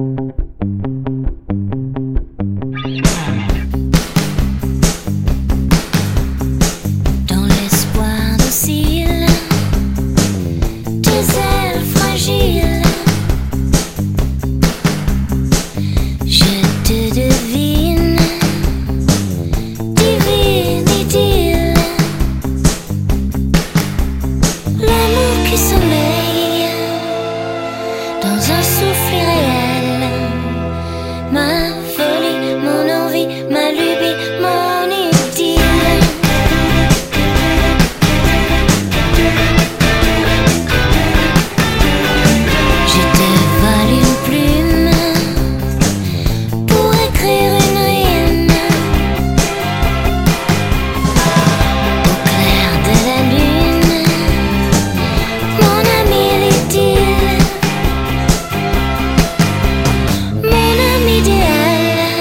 Dans l'espoir docile, tes ailes fragiles, je te devine, divine idylle, l'amour qui sommeille dans un souffle irréel, ma folie, mon envie, ma lubie, mon idylle. Je te vole une plume pour écrire une rime au clair de la lune, mon ami l'idylle, mon ami idéal,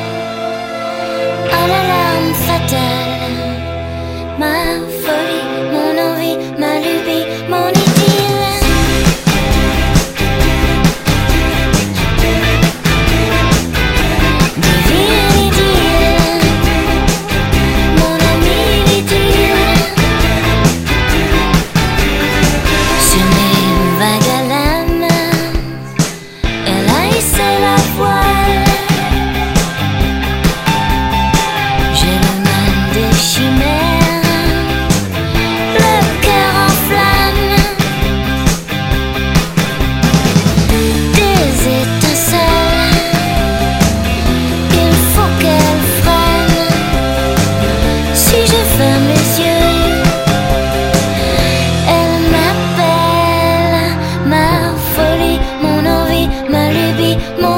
à l'alarme fatale, ma folie, mon envie, ma lubie, mon idylle. Divine idylle, mon ami l'idylle, sur mes vagues à l'âme, elle a hissé la voile. J'ai le mal des chimères, le cœur en flamme, des étincelles, il faut qu'elles freinent. Si je ferme les yeux, elle m'appelle, ma folie, mon envie, ma lubie, mon